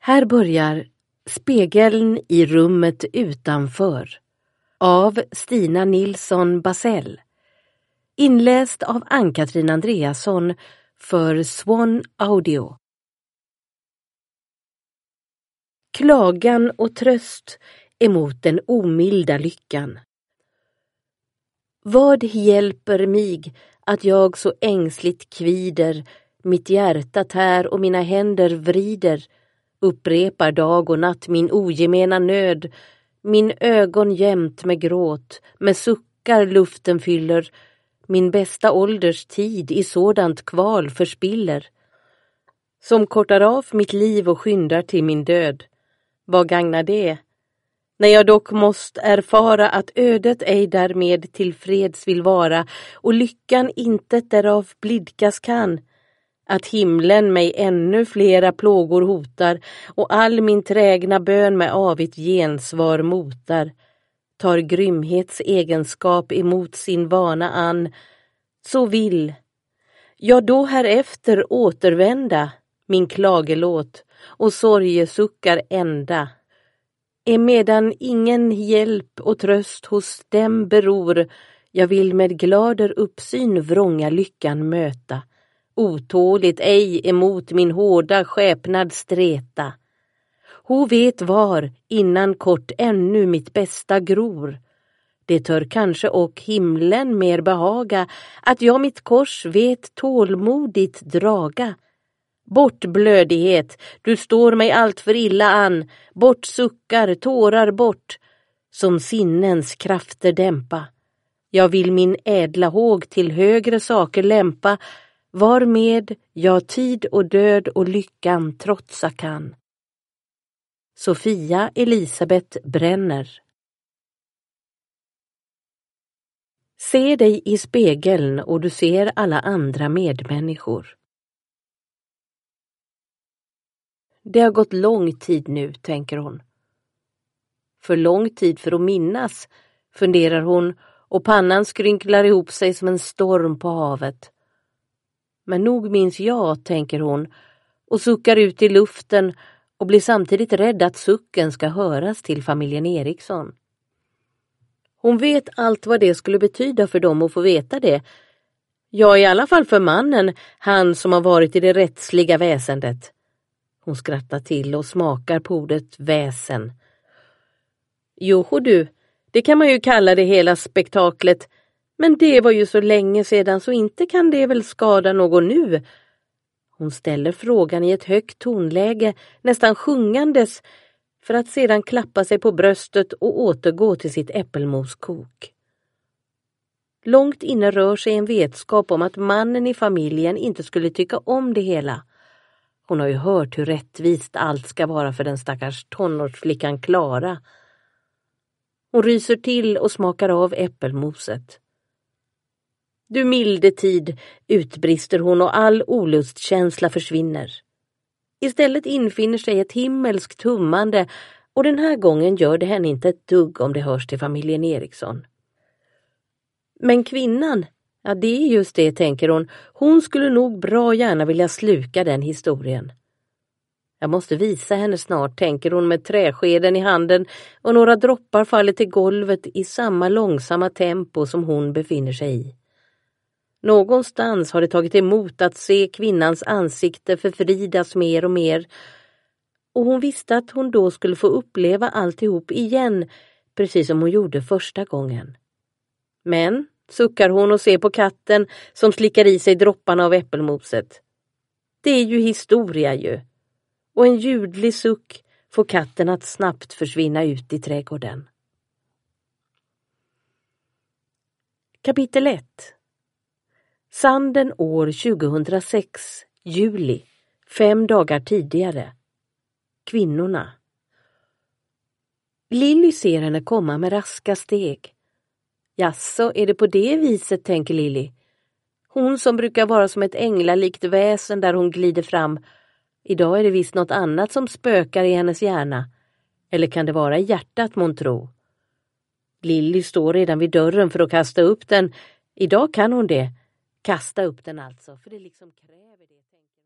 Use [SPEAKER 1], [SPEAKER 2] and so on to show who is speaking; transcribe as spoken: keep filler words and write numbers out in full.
[SPEAKER 1] Här börjar Spegeln i rummet utanför av Stina Nilsson Basell. Inläst av Ann-Katrin Andreasson för Swan Audio. Klagan och tröst emot den omilda lyckan. Vad hjälper mig att jag så ängsligt kvider, mitt hjärta tär och mina händer vrider, upprepar dag och natt min ogemena nöd, min ögon jämt med gråt, med suckar luften fyller, min bästa ålders tid i sådant kval förspiller, som kortar av mitt liv och skyndar till min död. Vad gagnar det? När jag dock måste erfara att ödet ej därmed tillfreds vill vara och lyckan intet därav blidkas kan, att himlen mig ännu flera plågor hotar och all min trägna bön med avigt gensvar motar, tar grymhets egenskap emot sin vana an, så vill jag då härefter återvända min klagelåt och sorgesuckar ända. Emedan ingen hjälp och tröst hos dem beror, jag vill med glader uppsyn vrånga lyckan möta, otåligt ej emot min hårda skepnad streta. Ho vet var, innan kort ännu mitt bästa gror. Det tör kanske och himlen mer behaga, att jag mitt kors vet tålmodigt draga. Bort blödighet, du står mig allt för illa an, bort suckar, tårar bort, som sinnens krafter dämpa. Jag vill min ädla håg till högre saker lämpa, varmed jag tid och död och lyckan trotsa kan. Sofia Elisabeth Brenner. Se dig i spegeln och du ser alla andra medmänniskor. Det har gått lång tid nu, tänker hon. För lång tid för att minnas, funderar hon, och pannan skrynklar ihop sig som en storm på havet. Men nog minns jag, tänker hon, och suckar ut i luften och blir samtidigt rädd att sucken ska höras till familjen Eriksson. Hon vet allt vad det skulle betyda för dem att få veta det. Ja, i alla fall för mannen, han som har varit i det rättsliga väsendet. Hon skrattar till och smakar på ordet väsen. Jo du, det kan man ju kalla det hela spektaklet. Men det var ju så länge sedan så inte kan det väl skada någon nu. Hon ställer frågan i ett högt tonläge, nästan sjungandes, för att sedan klappa sig på bröstet och återgå till sitt äppelmoskok. Långt inne rör sig en vetskap om att mannen i familjen inte skulle tycka om det hela. Hon har ju hört hur rättvist allt ska vara för den stackars tonårsflickan Klara. Hon ryser till och smakar av äppelmoset. Du milde tid, utbrister hon och all olustkänsla försvinner. Istället infinner sig ett himmelskt tummande och den här gången gör det henne inte ett dugg om det hörs till familjen Eriksson. Men kvinnan, ja det är just det, tänker hon. Hon skulle nog bra gärna vilja sluka den historien. Jag måste visa henne snart, tänker hon med träskeden i handen och några droppar faller till golvet i samma långsamma tempo som hon befinner sig i. Någonstans har det tagit emot att se kvinnans ansikte förfridas mer och mer och hon visste att hon då skulle få uppleva alltihop igen, precis som hon gjorde första gången. Men, suckar hon och ser på katten som slickar i sig dropparna av äppelmoset. Det är ju historia ju. Och en ljudlig suck får katten att snabbt försvinna ut i trädgården. Kapitel ett. Sanden år tjugohundrasex, juli, fem dagar tidigare. Kvinnorna. Lilly ser henne komma med raska steg. Jaså, är det på det viset, tänker Lilly. Hon som brukar vara som ett änglalikt väsen där hon glider fram. Idag är det visst något annat som spökar i hennes hjärna. Eller kan det vara i hjärtat, månntro? Lilly står redan vid dörren för att kasta upp den. Idag kan hon det. Kasta upp den alltså, för det liksom kräver det.